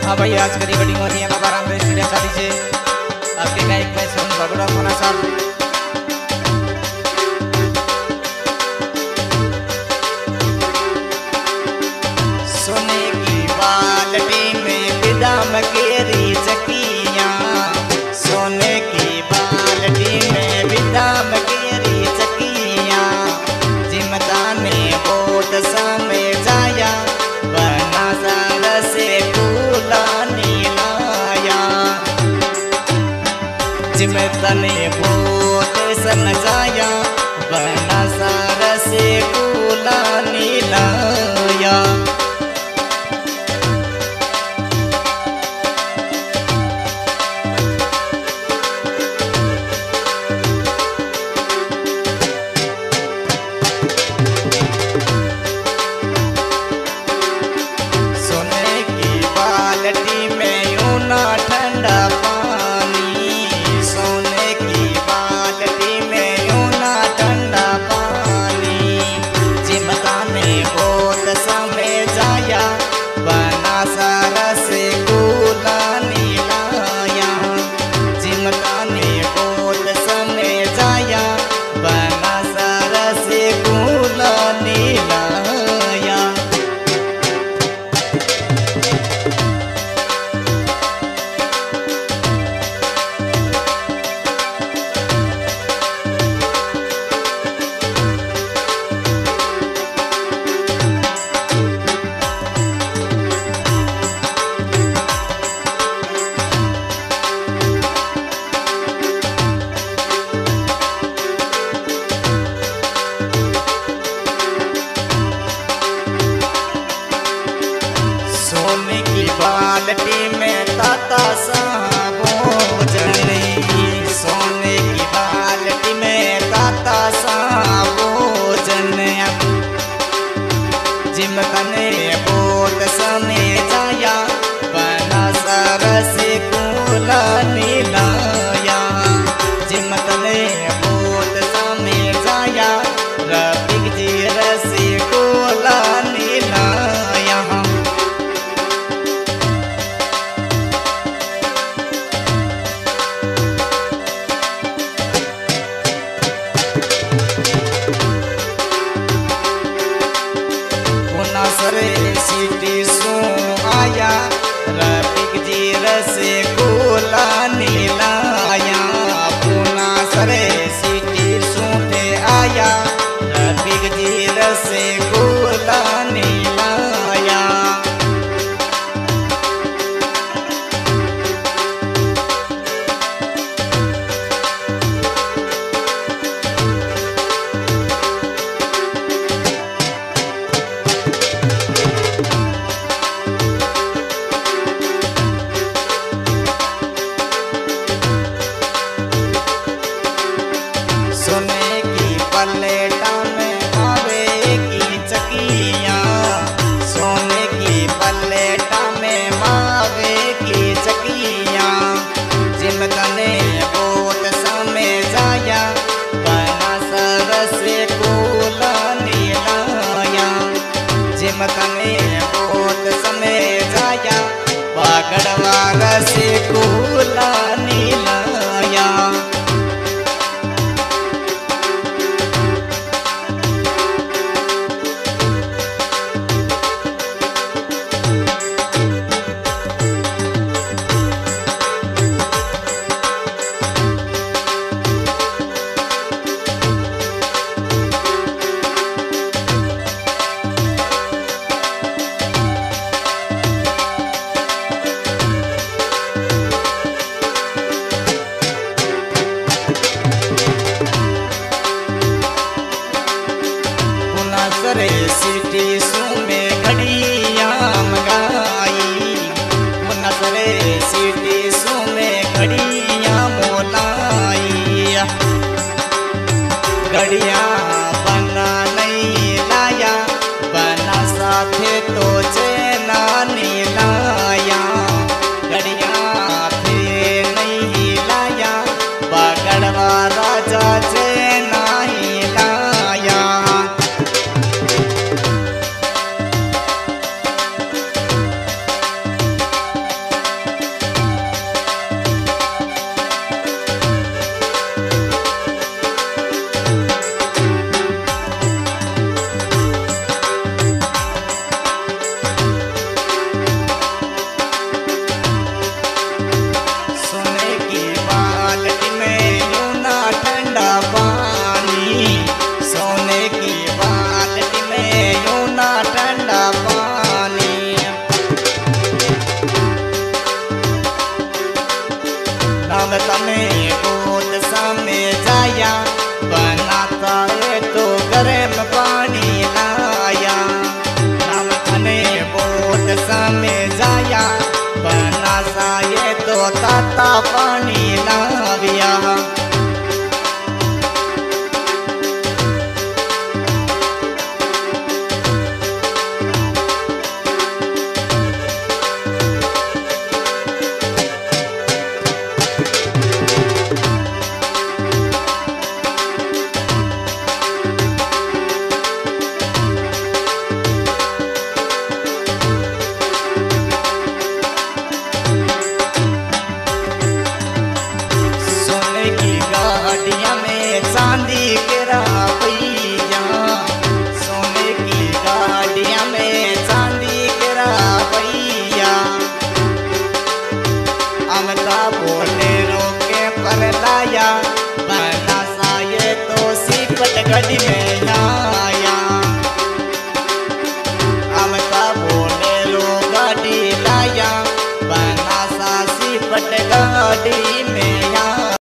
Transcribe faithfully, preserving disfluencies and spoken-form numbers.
हाँ भाई आज करी बड़ी होती है बाबा राम स्टूडियो शादी से आपके का एक पैसा बगड़ा होना साहब। सोने की बाल्टी में बिदाम केरी चकियाँ, सोने की बाल्टी में बिदाम केरी चकियाँ, जिमता ने बोट समय जाया बना सार से फूला नीलाया, जिमता ने बोट सन जाया बना सार से फूला नीलाया। ठंडा पानी सोने की बाल्टी में यूना ठंडा पानी, जिमता ने बोट समय जाया बना सारा से कूला नीलाया, जिमता ने बोट समय जाया बना सारा से कूला नीलाया। सोने की बाल्टी में ताता सा भोजन, सोने की बाल्टी में ताता सा भोजन, जिमता ने बोट समय जाया बना सार से कूला नीलाया, जिमता ने बोट समय जाया रफीक जी से कूला नीलाया। सरे सिटी सो आया रफीक जी से कूला नीलाया, पुना सरे सिटी सो आया रफीक जी से कूला नीलाया। सोने की पलेटा में आवे की चकियाँ, सोने की पलेटा में मावे की चकियाँ, जिमता ने बोट समय जाया बना सार से कूला नीलाया, जिमता ने बोट समय जाया पकड़वार से कूला नीलाया। में जाया बनासा ये तो ताता पानी लाविया।